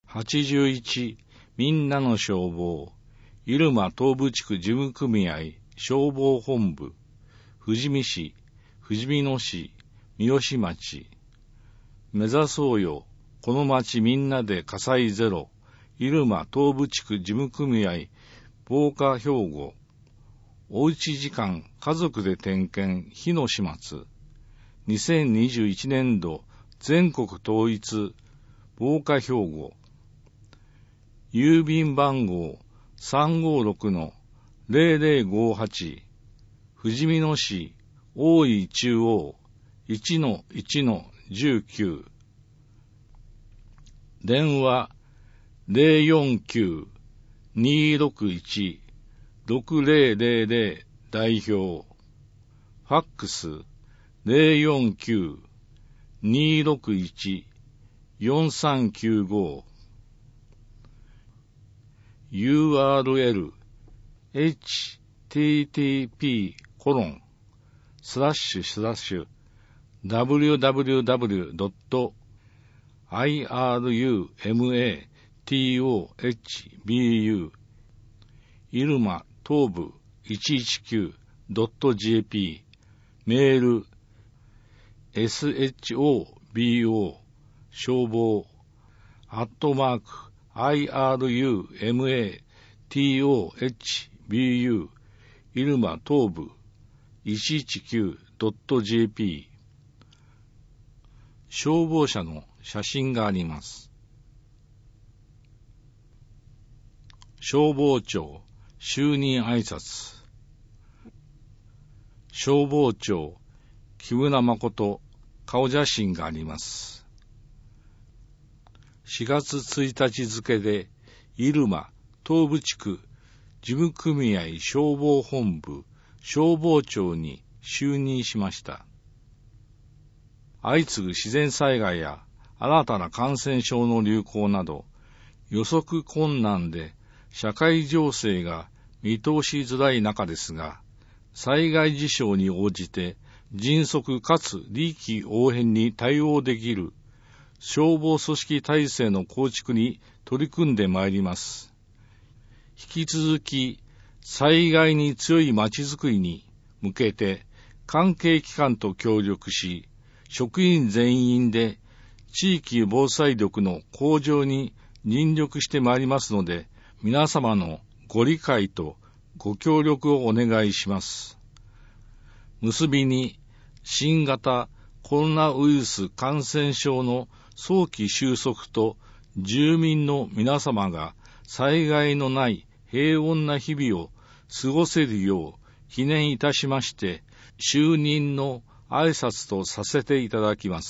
81みんなの消防入間東部地区事務組合消防本部富士見市富士見野市三好町目指そうよこの町みんなで火災ゼロ入間東部地区事務組合防火兵庫おうち時間家族で点検火の始末2021年度全国統一防火兵庫郵便番号 356-0058 富士見野市大井中央 1-1-19 電話 049-261-6000 代表ファックス 049-261-4395 URL http://www.irumatohbu 入間東部 119.jp メール shobo 消防@irumatohbu 入間東部 119.jp 消防車の写真があります。消防庁就任挨拶消防庁木村誠顔写真があります。4月1日付で入間東部地区事務組合消防本部消防庁に就任しました。相次ぐ自然災害や新たな感染症の流行など予測困難で社会情勢が見通しづらい中ですが、災害事象に応じて迅速かつ臨機応変に対応できる消防組織体制の構築に取り組んでまいります。引き続き災害に強いまちづくりに向けて関係機関と協力し、職員全員で地域防災力の向上に尽力してまいりますので、皆様のご理解とご協力をお願いします。結びに、新型コロナウイルス感染症の早期収束と住民の皆様が災害のない平穏な日々を過ごせるよう記念いたしまして、就任の挨拶とさせていただきます。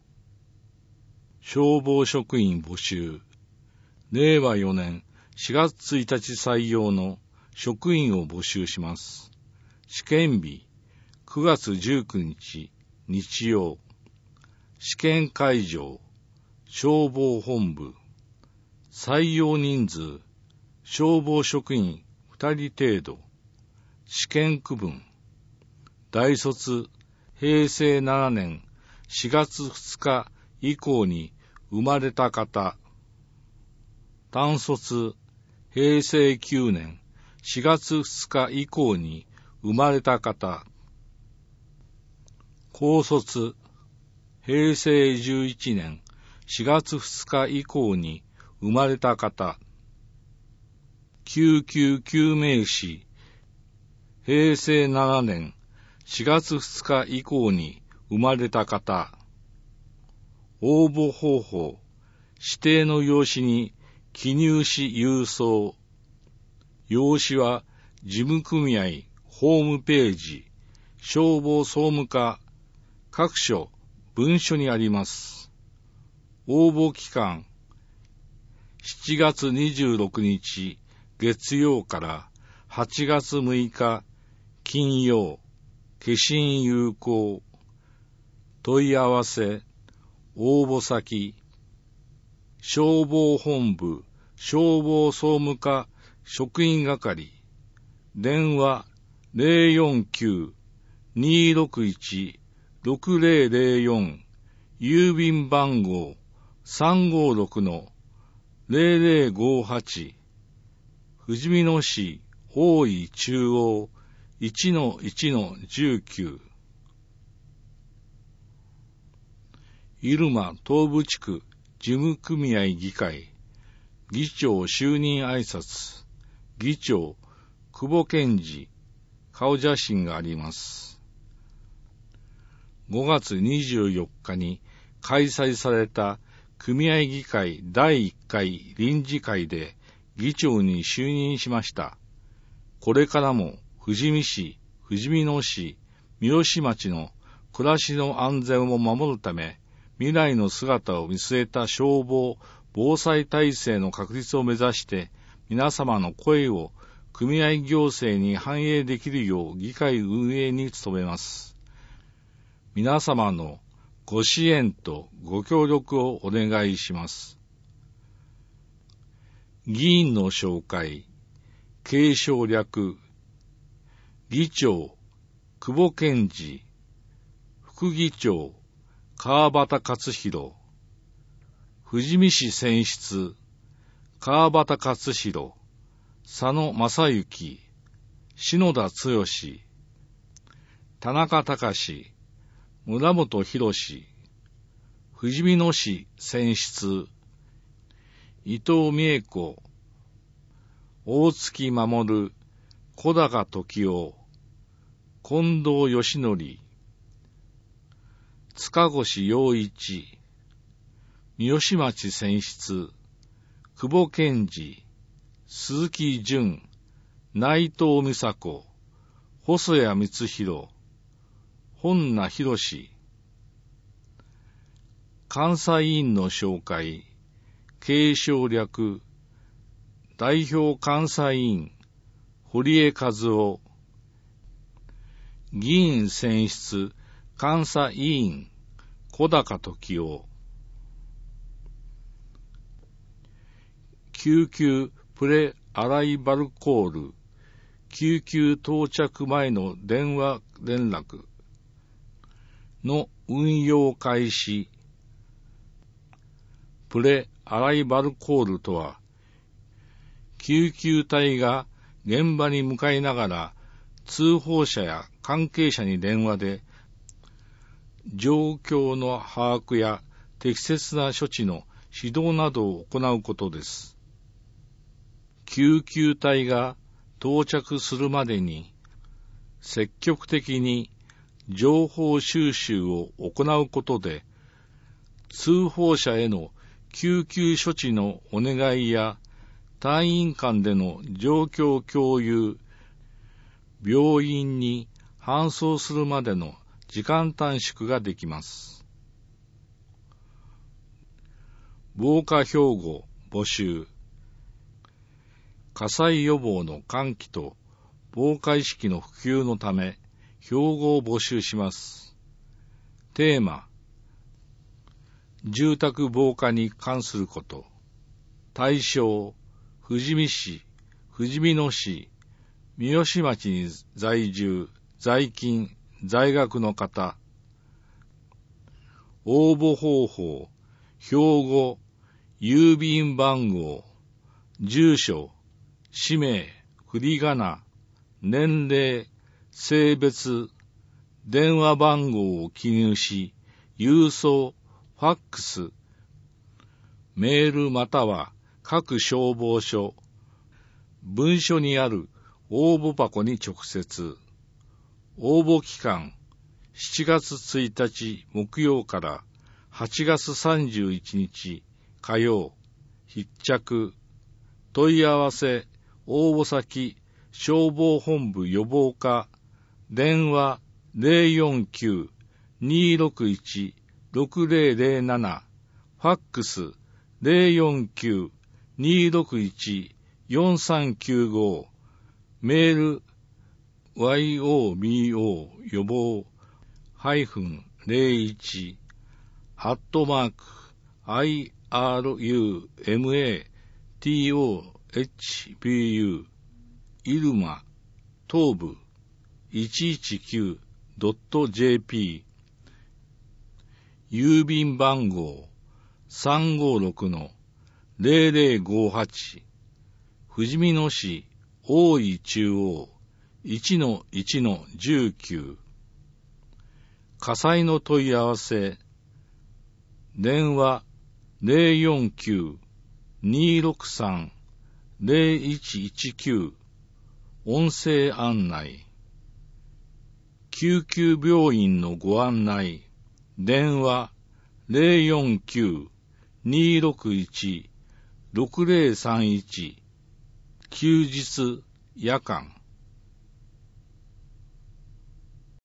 消防職員募集。令和4年4月1日採用の職員を募集します。試験日9月19日日曜。試験会場消防本部。採用人数消防職員2人程度。試験区分大卒平成7年4月2日以降に生まれた方、単卒平成9年4月2日以降に生まれた方、高卒平成11年4月2日以降に生まれた方、救急救命士平成7年4月2日以降に生まれた方、応募方法、指定の用紙に記入し郵送。用紙は事務組合ホームページ、消防総務課、各所文書にあります。応募期間、7月26日月曜から8月6日金曜、消印有効。問い合わせ、応募先、消防本部、消防総務課、職員係、電話049-261-6004、郵便番号 356-0058 0058富士見野市大井中央 1-1-19 入間東部地区事務組合議会議長就任挨拶議長久保健二顔写真があります。5月24日に開催された組合議会第1回臨時会で議長に就任しました。これからも富士見市、富士見野市、三好町の暮らしの安全を守るため、未来の姿を見据えた消防・防災体制の確立を目指して、皆様の声を組合行政に反映できるよう議会運営に努めます。皆様のご支援とご協力をお願いします。議員の紹介、継承略、議長、久保健二、副議長、川端勝弘、富士見市選出、川端勝弘、佐野正幸、篠田剛、田中隆、村本博、富士見野市選出、伊藤美恵子、大月守、小高時夫、近藤義則、塚越洋一、三好町選出、久保健二、鈴木淳、内藤美佐子、細谷光弘、本名博、監査委員の紹介、継承略、代表監査委員、堀江和夫、議員選出、監査委員、小高時夫、救急プレアライバルコール、救急到着前の電話連絡の運用開始。プレアライバルコールとは、救急隊が現場に向かいながら通報者や関係者に電話で状況の把握や適切な処置の指導などを行うことです。救急隊が到着するまでに積極的に情報収集を行うことで、通報者への救急処置のお願いや隊員間での状況共有、病院に搬送するまでの時間短縮ができます。防火標語募集。火災予防の喚起と防火意識の普及のため、標語を募集します。テーマ、住宅防火に関すること。対象、富士見市、富士見野市、三好町に在住、在勤、在学の方。応募方法、標語、郵便番号、住所、氏名、振り仮名、年齢、性別、電話番号を記入し、郵送、ファックス、メールまたは各消防署、文書にある応募箱に直接。応募期間、7月1日木曜から8月31日火曜。必着。問い合わせ、応募先、消防本部予防課、電話 049-261-6007、ファックス 049-261-4395、メール yobo 予防-01 irumatohbu 入間東部 119.jp 郵便番号 356-0000 0058富士見野市大井中央 1-1-19 火災の問い合わせ電話 049-263-0119 音声案内救急病院のご案内電話 049-261-6031 休日夜間